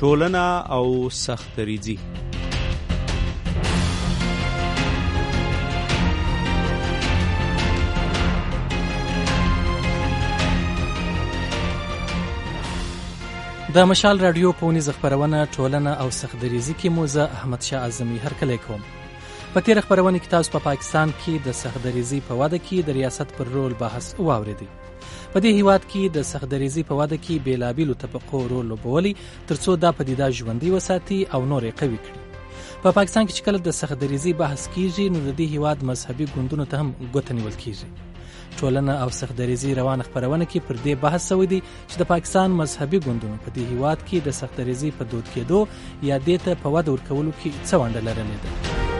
ټولنه او سختدریزي. د مشال رادیو په ونیز خبرونه ټولنه او سختدریزي کې موزه احمد شاه اعظمي هرکلی کوم. په تیر خبرونه کې تاسو په پاکستان کې د سختدریزي په واده کې د ریاست پر رول بحث واوریدئ. په دې هیواد کې د سختدریزي په واده کې بیلابیلو طبقو رول لوبولی ترڅو دا پدیده ژوندۍ وساتي او نورې قوي کړي. په پاکستان کې چې کله د سختدریزي بحث کیږي نو د دې هیواد مذهبي ګوندونو ته هم ګوته نیول کیږي. ټولنه او سختدریزي روان خبرونه کې پر دې بحث شوی دی چې د پاکستان مذهبي ګوندونو په دې هیواد کې د سختدریزي په دود کېدو یا دې ته په وده ورکولو کې څه ونډه لرلې ده.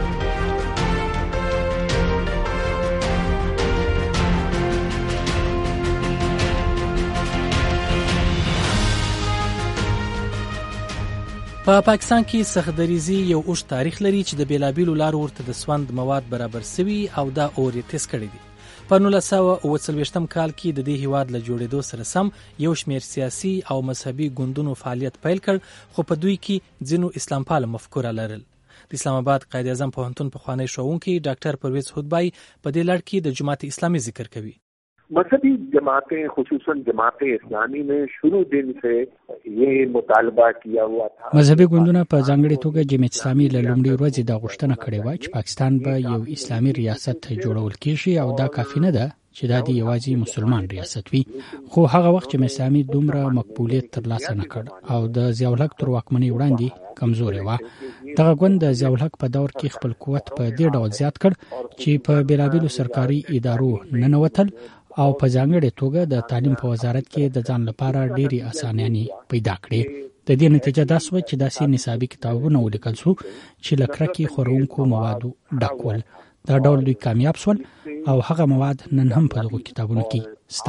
په پاکستان کې سختدریزي یو اوږد تاریخ لري چې د بیلابیلو لارو ورته د سوند مواد برابر شوي او دا اور یې تیز کړی دی. په 1940 کال کې د دې هیواد له جوړېدو سره سم یو شمېر سیاسي او مذهبي ګوندونو فعالیت پیل کړ، خو په دوی کې ځینو اسلام پاله مفکوره لرل. د اسلام آباد قائد اعظم پوهنتون پخوانی ښوونکی ډاکټر پرویز هودبای په دې لړ کې د جماعت اسلامي ذکر کوي. مذہبی جماعتیں خصوصاً جماعت اسلامی میں شروع دن سے یہ مطالبہ کیا ہوا تھا. مذهبي ګوندونه په ځانګړي توګه جماعت اسلامي له لومړۍ ورځې دا غوښتنه کړې وه چې پاکستان به یو اسلامي ریاست جوړول کېږي او دا کافي نه ده چې دا د یوازې مسلمان ریاست وي. خو هغه وخت چې اسلامي دومره مقبولیت ترلاسه نه کړ او د ضیاء الحق تر واکمنۍ وړاندې کمزورې وه. دغه ګوند د ضیاء الحق په دور کې خپل قوت په دې ډول زیات کړ چې په بیلابیلو سرکاري ادارو ننوتل او په ځانګړي توګه د تعلیم په وزارت کې د ځان لپاره ډېری اسانیانې پیدا کړې. د دې نتیجه دا شوه چې داسې نصابي کتابونه ولیکل شو چې له کرکې خورونکو موادو ډک ول. دا ډول دوی کامیاب شول او هغه مواد نن هم په دغو کتابونو کې شته.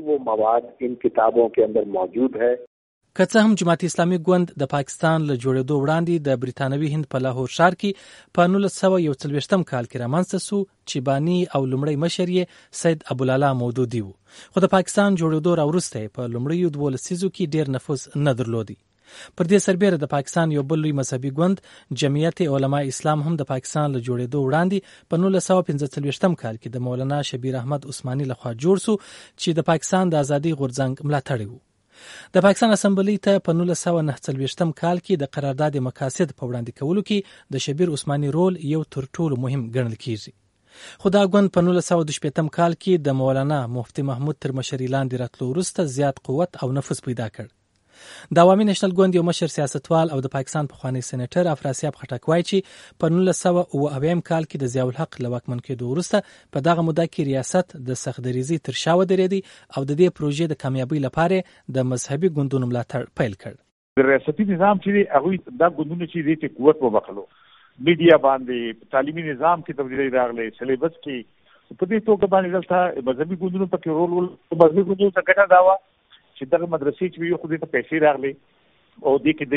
که څه هم جماعت اسلامي ګوند د پاکستان له جوړېدو وړاندې د بریتانوي هند په لاهور ښار کې په 1941 کال کې رامنځته شو چې بانی او لومړی مشر یې سید ابولالا مودودي و. خو د پاکستان جوړېدو راوروسته په لومړیو 12 لسیزو کې ډېر نفوذ نه درلودی. پر دې سربېره د پاکستان یو بل لوی مذهبي ګوند جمعیت علماء اسلام هم د پاکستان له جوړېدو وړاندې په 1945 کال کې د مولانا شبیر احمد عثماني لخوا جوړ شو چې د پاکستان د ازادۍ غورځنګ ملاتړی و. د پاکستان اسمبلی ته په 1949 کال کې د قرارداد مقاصد په وړاندې کولو کې د شبیر عثماني رول یو تر ټولو مهم ګڼل کیږي. خو دا ګوند په 1912 کال کې د مولانا مفتي محمود تر مشرۍ لاندې راتلو وروسته زیات قوت او نفوذ پیدا کړ. د عوامي نېشنل ګوند یو مشر سیاستوال او د پاکستان پخوانی سېنیټر افراسیاب خټک وایي چې په 1990 کال کې د ضیاء الحق له واکمن کېدو وروسته په دغه موده کې ریاست د سختدریزي تر شا ودرېدی او د دې پروژې د کامیابۍ لپاره د مذهبي ګوندونو ملاتړ پیل کړ. د ریاستي نظام چې هغه دا ګوندونه چې دې ته قوت وبخلو، میډیا باندې تعلیمي نظام کې تبدیلی راغله، سلیبس کې په دې توګه باندې دلته مذهبي ګوندونو په کې رول مذهبي ګوندونو څخه ګټه داوا چې دغه مدرسې چې یو خو دې ته پیسې راغلي او دې کې د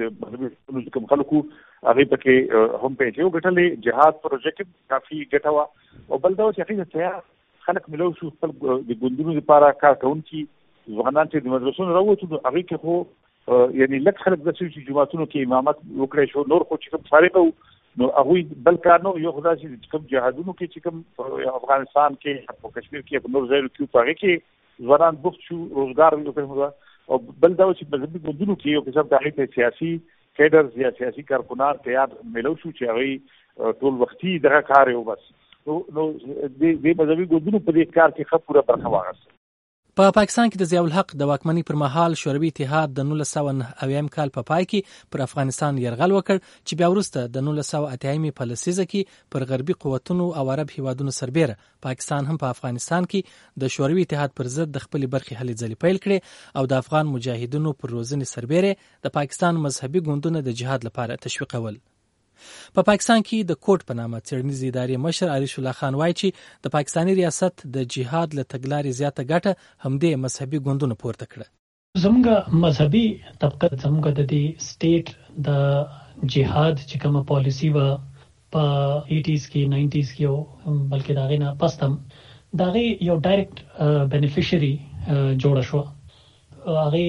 کوم خلکو هغه پکې هم پیسې وګټلې. جهاد پروژه کې کافي ګټه وا او بل دا چې هغه ته خلک ملو شو خپل د ګوندونو لپاره کار کوونکي ځوانان چې د مدرسو راووتو هغه کې خو یعنی لږ خلک د چې جماعتونو کې امامت وکړي شو، نور خو چې کوم فارغ نو هغه بل کار نو یو خدای چې کوم جهادونو کې چې کوم افغانستان کې او کشمیر کې په نور ځایونو کې هغه کې ځوانان بوخت شو، روزګار وکړي او بل دا چې مذهبي ګوندونو کې یو قسم د هغې سیاسي کیډرز یا سیاسي کارکنان تیار ملو شو چې هغوی ټول وختي دغه کار یې وبس نو دې مذهبي ګوندونو په دې کار کې ښه پوره برخه واخیسته. په پاکستان کې د ضیاء الحق د واکمنۍ پر مهال شوروي اتحاد د 1990 کال په پای کې پر افغانستان یرغل وکړ چې بیا وروسته د 1980 په لسیزه کې پر غربي قوتونو او عرب هیوادونو سربېره پاکستان هم په افغانستان کې د شوروي اتحاد پر ضد د خپلې برخې هلې ځلې پیل کړې او د افغان مجاهدینو پر روزنې سربېره د پاکستان مذهبي ګوندونه د جهاد لپاره تشویقول. په پاکستان کې د کوټ په نامه څېړنیزې ادارې مشر علیش الله خان وایي چې د پاکستاني ریاست د جهاد له تګلارې زیاته ګټه همدې مذهبي ګوندونو پورته کړه. زموږ مذهبي طبقه زموږ د دې سټیټ د جهاد چې کومه پالیسی و په 80s کې 90s کې او بلکې دا غینه پستم دا غي یو ډایرکټ بینیفیشری جوړ شو. هغه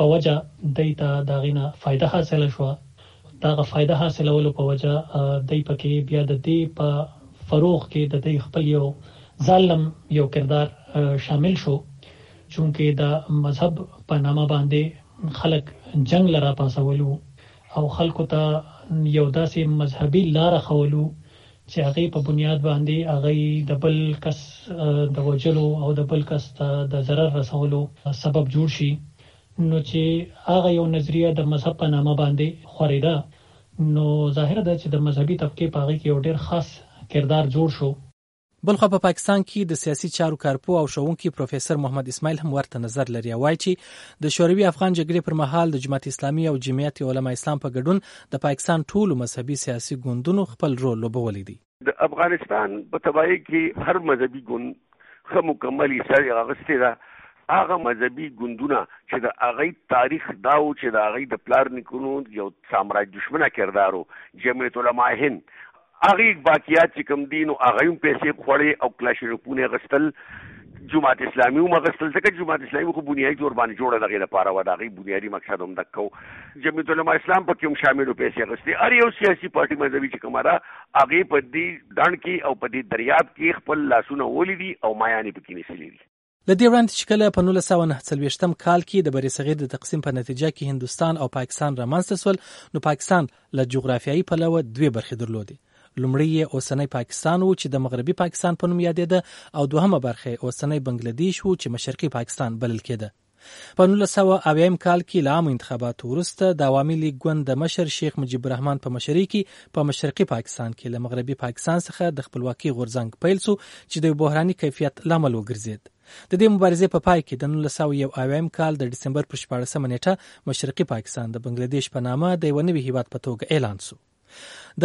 په وجه دیتا داغینا فائدہ حاصله شو. داغه فائدہ حاصلولو په وجه دای پکې بیا د دې په فروغ کې د دې خپل یو ظالم یو کردار شامل شو، چونکه د مذهب په نامه باندې خلک جنگ لرا پاسولو او خلکو ته یو داسې مذهبي لار خولو چې هغه په بنیاد باندې هغه د بل کس د وجلو او د بل کس د ضرر رسولو سبب جوړ شي. نو چې هغه یو نظریه د مذهب په نامه باندې خوريده، نو ظاهر ده چې د مذهبي طبقه په هغه کې یو ډېر خاص کردار جوړ شو. بلخو په پاکستان کې د سیاسي چارو کارپو او شاونکي پروفیسور محمد اسماعیل هم ورته نظر لري. وایي چې د شوروي افغان جګړې پر مهال د جماعت اسلامي او جمعیت علماء اسلام په ګډون د پاکستان ټولو مذهبي سیاسي ګوندونو خپل رول لوبولی دی. د افغانستان په تباہی کې هر مذهبي ګوند خو مکمل حصہ اغسته ده. هغه مذهبي ګوندونه چې د هغه تاریخ داو چې د هغه د پلار نکونو یو سامراج دشمنه کردارو جمعیت علماء هند هغه باقیات چې کوم دینو هغه هم پیسې خوړې او کلاشینکوفونه غستل. جماعت اسلامي هم غستل، ځکه جماعت اسلامي خو بنیادی تور باندې جوړه دغه لپاره و، دغه بنیادی مقصد هم دکو. جمعیت علماء اسلام په کوم شاملو پیسې غستې. هر یو سیاسي پارټي مذهبي چې کومه هغه په دې ډنډ کې او په دې دریاب کې خپل لاسونه ولیدي او مایانې پکې نسلي دي. لدې وړاندې چې کله په 1949 کال کې د برصغیر د تقسیم په نتیجه کې هندستان او پاکستان رامنځته شول، نو پاکستان له جغرافیایي پلوه دوه برخې درلودې. لومړی یې اوسنی پاکستان و چې د مغربي پاکستان په نوم یادېده، او دوهمه برخه اوسنی بنگلادیش و چې مشرقي پاکستان بلل کېده. په 1980 کال کې له عامو انتخاباتو وروسته د عوامي لیگ ګوند د مشر شیخ مجیب الرحمن په مشرۍ کې په مشرقي پاکستان کې له مغربي پاکستان څخه د خپلواکۍ غورځنګ پیل شو چې د بحراني کیفیت لامل وګرځید. د دې مبارزې په پای کې د 1991 کال د دسمبر پر 14 نیټه مشرقي پاکستان د بنگلادیش په نامه د یو نوي هیواد په توګه اعلان شو. د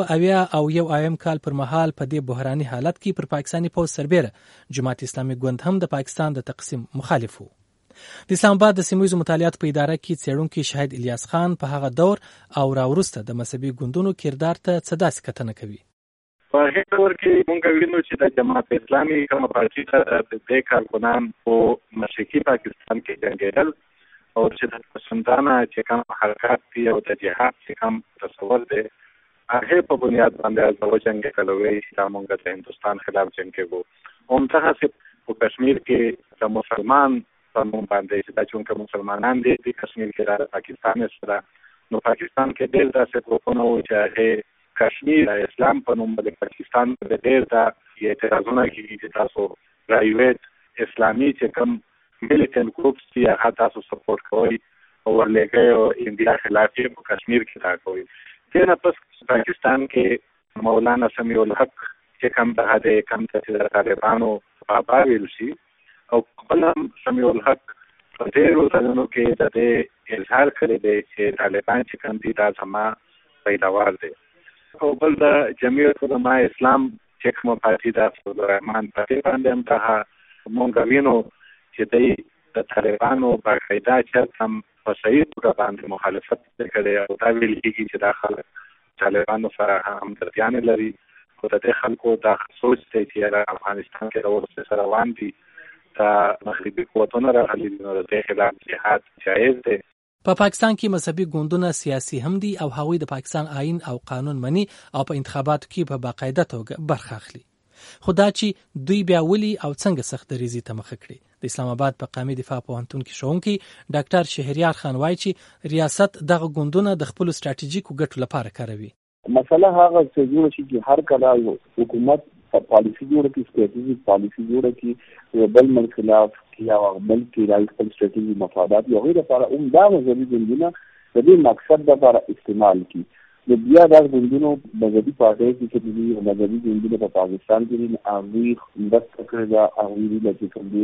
1991 کال پر مهال په دې بحراني حالت کې پر پاکستاني پوځ سربېره جماعت اسلامي ګوند هم د پاکستان د تقسیم مخالف و. د اسلام آباد د سیمویزو مطالعاتو په اداره کې څېړونکي شاهد الیاس خان په هغه دور او راوروسته د مذهبي ګوندونو کردار ته څه داسې کتنه کوي. په هغه دور کې موږ وینو چې د جماعت اسلامي کومه پارټي ته د کارکنان په مشرقي پاکستان کې جنګېدل او چې د پسندانه چې کوم حرکات دي او د جهاد چې کوم تصور دی هغه په بنیاد باندې د جنگ کولوي چې موږ د هندستان خلاف جنگ کوو. همدغه په کشمیر کې د مسلمان په نوم باندې چې د چونکه مسلمانان دي د کشمیر کې د پاکستان سره، نو پاکستان کې ډېر داسې ګروپونه وو چې هغه کشمیر اسلام په نوم باندې پاکستان په ډېر دا اعتراضونه کوي چې تاسو پرایویټ اسلامي چې کوم ملیټنټ ګروپس چې هغه تاسو سپورټ کوي او ورلګي او انډیا خلاف یې په کشمیر کې تا کوي. تیرا پس پاکستان کې مولانا سمیع الحق چې کوم د کم چې د طالبانو بابا ویل شي او خپل سمیع الحق په ډېرو ځایونو کې د اظهار کړی دی چې طالبان چې کوم دي دا زما پیداوار دی. او بل د جمعیت علماء اسلام چې کومه پارټي د عبدالرحمن پارټي باندې هم ته مونږ وینو چې د طالبانو باقاعده چې هم په صحیح توګه باندې مخالفت کړي او دا ویل کېږي چې دا خلک طالبانو سره همدردیانې لري، خو د دې خلکو دا سوچ دی چې افغانستان کې د ورسره سره روان دي، دا مغربي قوتونه راغلي دي، نو د دې خلاف جهاد جایز دی. په پاکستان کې مذهبي ګوندونه سیاسي هم دي او هغوی د پاکستان آئین او قانون مني او په انتخاباتو کې په باقاعده توګه برخه اخلي. خو دا چې دوی بیا ولي او څنګه سخت دریزي ته مخه کړي. د اسلام آباد په قومي دفاع پوهنتون کې ښوونکی ډاکټر شهریار خان وایي چې ریاست دغه ګوندونه د خپل ستراتیژیکو ګټو لپاره کاروي. مسله هغه چې جوړ شي چې هر کله حکومت پالیسی جوړه کی ستراتیژیک پالیسی جوړه کی بل ملک خلاف یا بل کې راځي خپل ستراتیژیک مفادات یو غیر لپاره دا مذهبي ګوندونه د دې مقصد لپاره استعمال کی. د بیا د ګوندونو مذهبي پارټي چې دي مذهبي ګوندونه په پاکستان کې هغه مرسته کړې ده، هغه د کوم دي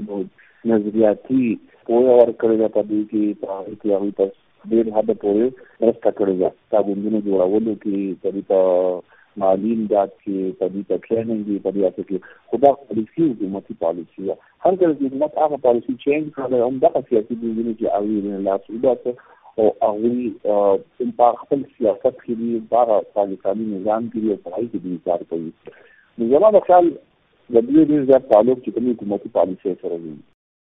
نظریاتي پوهه ورکړې ده په دې کې هغه تاسو ډېر هدا پوهه مرسته کړې ده. دا ګوندونه جوړولو کې په مالی امداد کې په دې ټریننګ کې په دې کې خدا پالیسی حکومتي پالیسی هر کله چې حکومت هغه پالیسی چینج کړي هم دا سیاسي ګوندونه چې هغه نه لاسوبات او هغه په خپل سیاست کې دی بار پاکستاني نظام کې یو ځای کې دي کار کوي. نو زموږ د خیال د دې ډېر زیات تعلق چې کومي حکومتي پالیسی سره دی.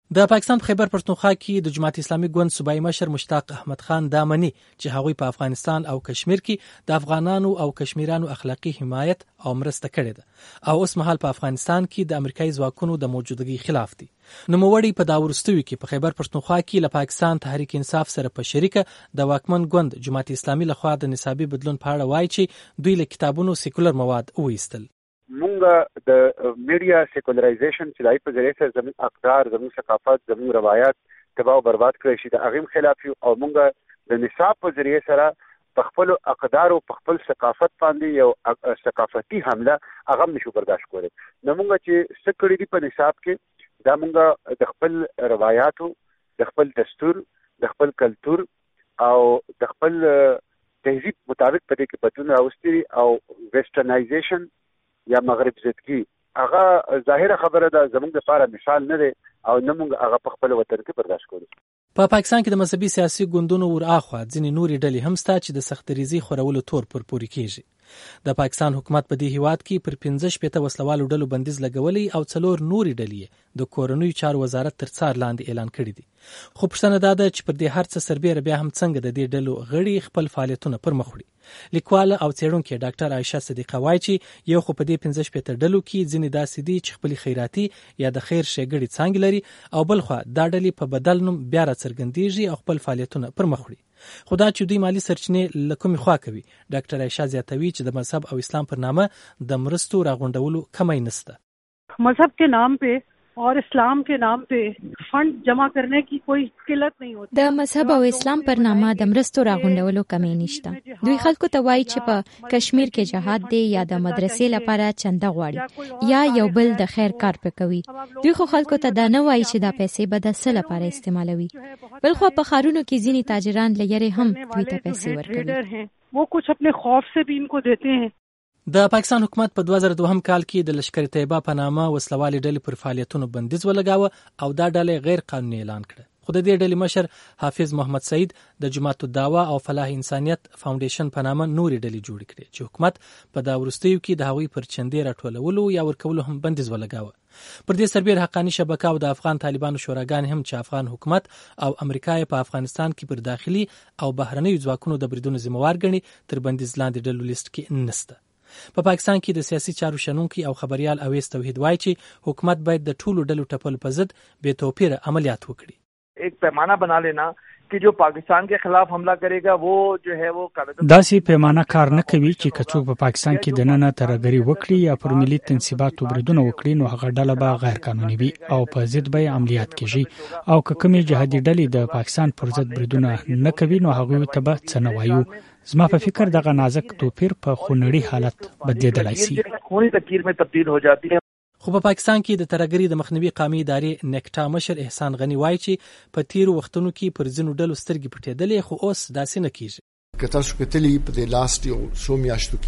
د پاکستان په خیبر پښتونخوا کې د جماعت اسلامي ګوند صوبایي مشر مشتاق احمد خان دا مني چې هغوی په افغانستان او کشمیر کې د افغانانو او کشمیرانو اخلاقی حمایت او مرسته کړې ده او اوس مهال په افغانستان کې د امریکایي ځواکونو د موجودګۍ خلاف دي. نوموړی په دا وروستیو کې په خیبر پښتونخوا کې له پاکستان تحریک انصاف سره په شریکه د واکمن ګوند جماعت اسلامي لخوا د نصابي بدلون په اړه وایي چې دوی له کتابونو سیکولر مواد وایستل. مونږ د میډیا سیکولرایزیشن چې دای په ذریعہ سره زموږ اقدار، زموږ ثقافت، زموږ روایت تباہ او برباد کړی شي د هغه خلاف او مونږ د نصاب په ذریعہ سره په خپل اقدار او په خپل ثقافت باندې یو ثقافتي حمله هغه نشو برداشت کولای. نو مونږ چې سکړی دی په نصاب کې دا مونږ د خپل روایتو، د خپل دستور، د خپل کلچر او د خپل تهذیب مطابق په دې کې بدلون راوستي او ویسټرنایزیشن یا مغرب زدگی هغه ظاهره خبره ده، زموږ لپاره مثال نه دی او نه موږ هغه په خپل وطن کې برداشت کوو. په پاکستان کې د مذهبي سیاسي ګوندونو ورآخوا ځینې نورې ډلې هم شته چې د سختدریزي خورولو تور پر پوري کیږي. د پاکستان حکومت په دې هیواد کې پر 15 وسلوالو ډلو بندیز لګولي او 4 نورې ډلې د کورنیو چارو وزارت تر څار لاندې اعلان کړی دي. خو پوښتنه دا ده چې پر دې هر څه سربېره بیا هم څنګه د دې ډلو غړي خپل فعالیتونه پر مخ وړي. لیکواله او څېړونکې ډاکټر عایشه صدیقه وایي چې یو خو په دې 15 ډلو کې ځینې داسې دي چې خپل خیراتي یا د خیر ښېګړې څانګې لري او بل خو دا ډلې په بدل نوم بیا راڅرګندېږي او خپل فعالیتونه پر مخ وړي. خو دا چې دوی مالی سرچینې له کومې خوا کوي، ډاکټر عایشه زیاتوي چې د مذهب او اسلام پر نامه د مرستو راغونډولو کمی نشته. مذهب के नाम पे और इस्लाम के नाम पे फंड जमा करने की कोई किल्लत नहीं होती. د مذهب او اسلام پر نامه د مرستو راغونډولو کمی نشته. دوی خلکو ته وایي چې په کشمیر کې جهاد دی یا د مدرسې لپاره چنده غواړي یا یو بل د خیر کار کوي. دوی خو خلکو ته دا نه وایي چې دا پیسې به د څه لپاره استعمالوي. بل خو په ښارونو کې ځینې تاجران لګري هم دوی ته پیسې ورکوي. वो कुछ अपने खौफ से भी इनको देते हैं. د پاکستان حکومت په 2002 کال کې د لشکر طیبه په نامه وسلوالې ډلې پر فعالیتونو بندیز ولګاوه او دا ډلې غیر قانوني اعلان کړه. خو د دې ډلې مشر حافظ محمد سعید د جماعت الدعوه او فلاح انسانیت فاونډیشن په نامه نورې ډلې جوړې کړې چې حکومت په دا وروستیو کې د هغوی پر چندې راټولولو یا ورکولو هم بندیز ولګاوه. پر دې سربېر حقانی شبکه او د افغان طالبانو شوراګان هم چې افغان حکومت او امریکا په افغانستان کې پر داخلي او بهرنیو ځواکونو د بریدونو ذمہوار ګڼي تر بندیز لاندې ډلو لیست کې نشته. په پاکستان کې د سیاسي چارو شنونکي او خبريال اویس توحید وایي چې حکومت باید د ټولو ډلو ټپل په ضد بې توپیره عملیات وکړي. एक पैमाना बना लेना कि जो पाकिस्तान के खिलाफ हमला करेगा वो जो है वो داسې پیمانه کار نه کوي چې کڅوک په پاکستان کې د نن ترګری وکړي یا پر ملي تنصیباتو بریدونه وکړي نو هغه ډله به غیر قانوني وي او په ضد به عملیات کیږي او که کومې جهادي ډلې د پاکستان پر ضد بریدونه نه کوي نو هغه ته به څه نه وایو. زما په فکر دغه نازک توپیر په خونړي حالت بدلیدلای شي. خونی تکیر میں تبدیل ہو جاتی ہے. خو په پاکستان کې د ترګری د مخنیوي قومي ادارې نیکټا مشر احسان غنی وایي چې په تیرو وختونو کې پر ځینو ډلو سترګې پټېدلې خو اوس داسې نه کیږي. که تاسو کتلې په دې لاست یو څو میاشتو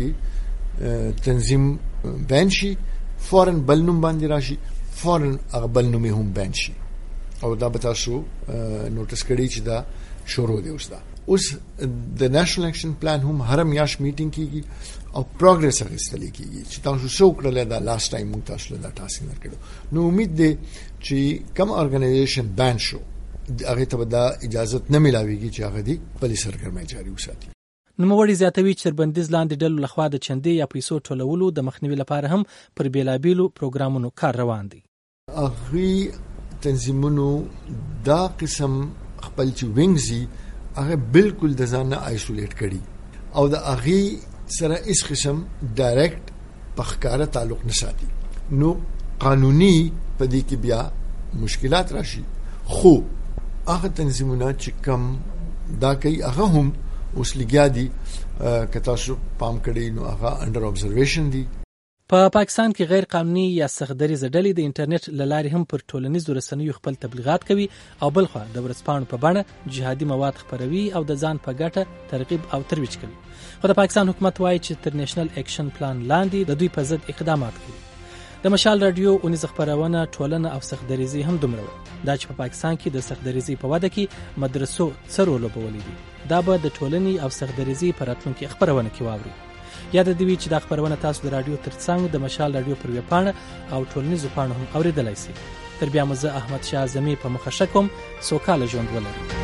کې تنظیم بین شي فورن بل نوم باندې راشي، فورن هغه بل نوم هم بین شي او دا به تاسو نوټس کړئ چې دا شروع دی اوس د نېشنل اکشن پلان هم هر میاش میټینګ کیږي او پروګرس اخیستل کیږي چې تاسو شو کړل دا لاست ټایم موږ تاسو له تاسو نه کړو. نو امید دی چې کوم ارګنایزیشن بان شو هغه ته دا اجازه نه ملاويږي چې هغه دی بل سرګرمۍ جاري وساتي. نوموړی زیاتوي چې بندیز لاندې ډلو لخوا د چندې یا پیسو ټولولو د مخنیوي لپاره هم پر بیلابیلو پروګرامونو کار روان دي. هغه تنظیمونو دا قسم خپل چې وینګزي هغه بالکل د ځان نه آیسولیټ کړي او د هغه سره هیڅ قسم ډایرکټ پخکاره تعلق نه ساتي. نو قانوني په دې کې بیا مشکلات راشي. خو هغه تنظیمونه چې کم دا کوي هغه هم اوس لګیا دي که تاسو پام کړئ نو هغه انډر ابزرویشن دي. په پاکستان کې غیر قانوني یا سختدریز ډلې د انټرنیټ له لارې هم پر ټولنیزو رسنیو خپل تبلیغات کوي او بل خو د ورځپاڼو په بڼه جهادي مواد خپروي او د ځان په ګټه ترغیب او ترویج کوي. خو د پاکستان حکومت وایي چې تر نېشنل اکشن پلان لاندې د دوی په ضد اقدامات کوي. د مشال رادیو اونیز خبرونه ټولنه او سختدریزي هم دومره دا چې په پاکستان کې د سختدریزي په وده کې مدرسو څه رول لوبولی دي دا به د ټولنې او سختدریزي په راتلونکي خبرونه کې واوري. یاد دې وي چې دا خبرونه تاسو د رادیو ترڅنګ د مشال رادیو پر ویبپاڼه او ټولنیزو پاڼو هم اوریدلای شئ. تر بیا مو زه احمد شاه اعظمي په مخه ښه کوم. سوکاله ژوند ولرئ.